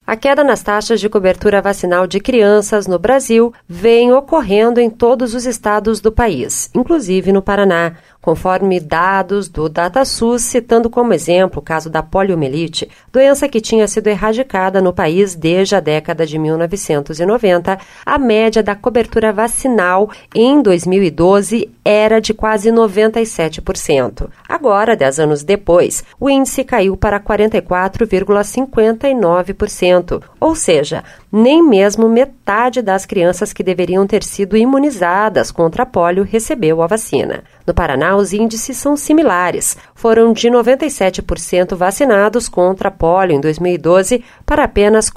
A queda nas taxas de cobertura vacinal de crianças no Brasil vem ocorrendo em todos os estados do país, inclusive no Paraná, conforme dados do DataSUS, citando como exemplo o caso da poliomielite, doença que tinha sido erradicada no país desde a década de 1990, a média da cobertura vacinal em 2012 era de quase 97%. Agora, 10 anos depois, o índice caiu para 44,59%, ou seja, nem mesmo metade das crianças que deveriam ter sido imunizadas contra a polio recebeu a vacina. No Paraná, os índices são similares. Foram de 97% vacinados contra a polio em 2012 para apenas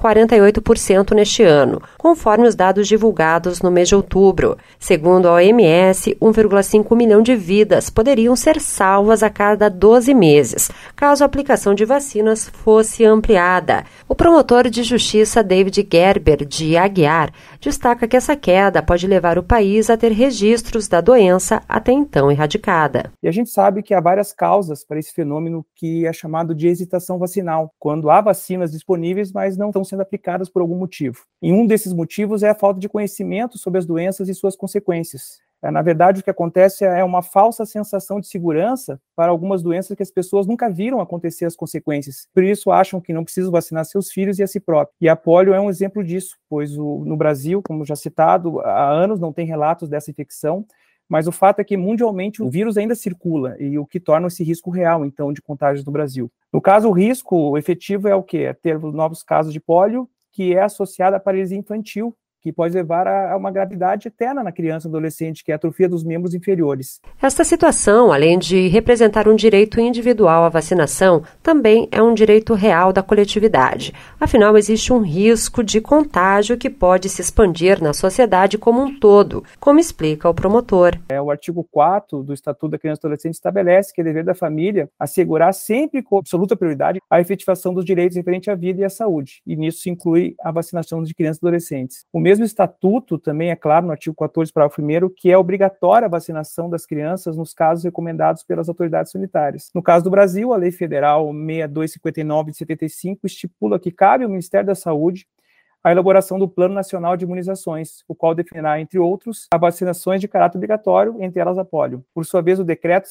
48% neste ano, conforme os dados divulgados no mês de outubro. Segundo a OMS, 1,5 milhão de vidas poderiam ser salvas a cada 12 meses, caso a aplicação de vacinas fosse ampliada. O promotor de justiça David Gerber, de Aguiar, destaca que essa queda pode levar o país a ter registros da doença até então erradicada. E a gente sabe que há várias causas para esse fenômeno que é chamado de hesitação vacinal, quando há vacinas disponíveis, mas não estão sendo aplicadas por algum motivo. E um desses motivos é a falta de conhecimento sobre as doenças e suas consequências. Na verdade, o que acontece é uma falsa sensação de segurança para algumas doenças que as pessoas nunca viram acontecer as consequências. Por isso, acham que não precisam vacinar seus filhos e a si próprio. E a polio é um exemplo disso, pois no Brasil, como já citado, há anos não tem relatos dessa infecção, mas o fato é que mundialmente o vírus ainda circula, e o que torna esse risco real, então, de contágio no Brasil. No caso, o risco efetivo é o quê? É ter novos casos de polio, que é associado à paralisia infantil, que pode levar a uma gravidade eterna na criança e adolescente, que é a atrofia dos membros inferiores. Esta situação, além de representar um direito individual à vacinação, também é um direito real da coletividade. Afinal, existe um risco de contágio que pode se expandir na sociedade como um todo, como explica o promotor. O artigo 4 do Estatuto da Criança e Adolescente estabelece que é dever da família assegurar sempre com absoluta prioridade a efetivação dos direitos referentes à vida e à saúde, e nisso se inclui a vacinação de crianças e adolescentes. O mesmo estatuto também é claro no artigo 14, parágrafo 1º, que é obrigatória a vacinação das crianças nos casos recomendados pelas autoridades sanitárias. No caso do Brasil, a Lei Federal 6259 de 75 estipula que cabe ao Ministério da Saúde a elaboração do Plano Nacional de Imunizações, o qual definirá, entre outros, as vacinações de caráter obrigatório, entre elas a polio. Por sua vez, o Decreto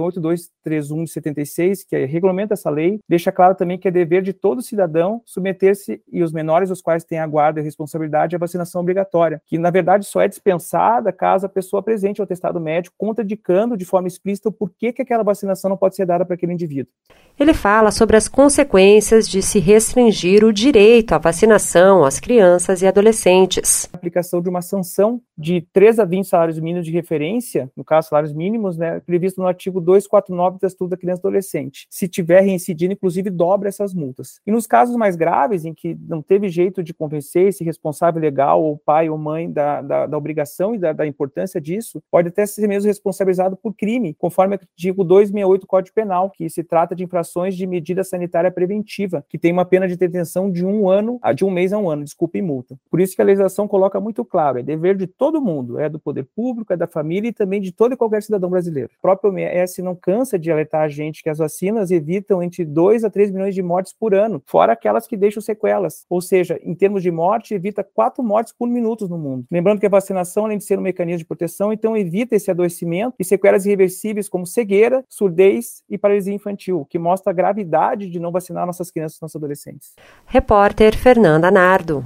78.231 de 76, que regulamenta essa lei, deixa claro também que é dever de todo cidadão submeter-se, e os menores os quais têm a guarda e a responsabilidade, à vacinação obrigatória, que, na verdade, só é dispensada caso a pessoa apresente o atestado médico contraindicando de forma explícita o porquê que aquela vacinação não pode ser dada para aquele indivíduo. Ele fala sobre as consequências de se restringir o direito à vacinação às crianças e adolescentes. A aplicação de uma sanção de 3 a 20 salários mínimos de referência, no caso salários mínimos, previsto no artigo 249 do Estatuto da Criança e Adolescente. Se tiver reincidido, inclusive, dobra essas multas. E nos casos mais graves, em que não teve jeito de convencer esse responsável legal, ou pai ou mãe, da obrigação e da importância disso, pode até ser mesmo responsabilizado por crime, conforme o artigo 268 do Código Penal, que se trata de infrações de medida sanitária preventiva, que tem uma pena de detenção de um mês a um ano, e multa. Por isso que a legislação coloca muito claro, é dever de todo mundo, é do poder público, é da família e também de todo e qualquer cidadão brasileiro. O próprio OMS não cansa de alertar a gente que as vacinas evitam entre 2 a 3 milhões de mortes por ano, fora aquelas que deixam sequelas. Ou seja, em termos de morte, evita 4 mortes por minuto no mundo. Lembrando que a vacinação, além de ser um mecanismo de proteção, então evita esse adoecimento e sequelas irreversíveis como cegueira, surdez e paralisia infantil, que mostra a gravidade de não vacinar nossas crianças e nossos adolescentes. Repórter Fernanda Nardo.